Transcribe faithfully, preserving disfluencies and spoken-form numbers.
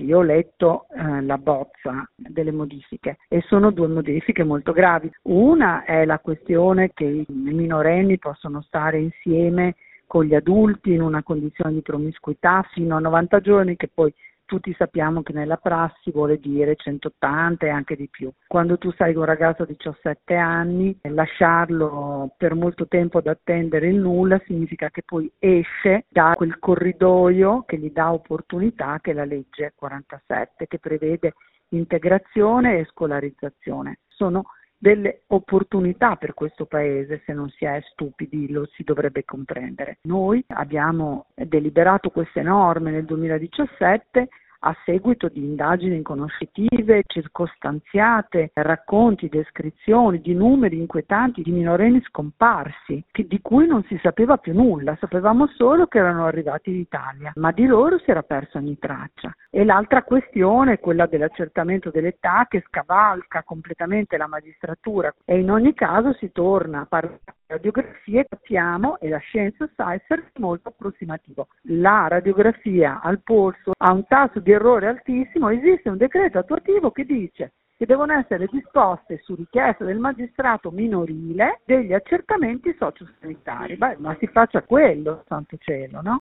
io ho letto eh, la bozza delle modifiche e sono due modifiche molto gravi. Una è la questione che i minorenni possono stare insieme con gli adulti in una condizione di promiscuità fino a novanta giorni, che poi tutti sappiamo che nella prassi vuole dire centottanta e anche di più. Quando tu sai con un ragazzo di diciassette anni, lasciarlo per molto tempo ad attendere il nulla significa che poi esce da quel corridoio che gli dà opportunità, che è la legge quarantasette, che prevede integrazione e scolarizzazione. Sono delle opportunità per questo paese, se non si è stupidi lo si dovrebbe comprendere. Noi abbiamo deliberato queste norme nel duemiladiciassette a seguito di indagini conoscitive circostanziate, racconti, descrizioni di numeri inquietanti di minorenni scomparsi, che, di cui non si sapeva più nulla, sapevamo solo che erano arrivati in Italia, ma di loro si era persa ogni traccia. E l'altra questione è quella dell'accertamento dell'età, che scavalca completamente la magistratura, e in ogni caso si torna a parlare di radiografie, capiamo, e la scienza sa essere molto approssimativo. La radiografia al polso ha un tasso di errore altissimo, esiste un decreto attuativo che dice che devono essere disposte su richiesta del magistrato minorile degli accertamenti sociosanitari. Beh, ma si faccia quello, santo cielo, no?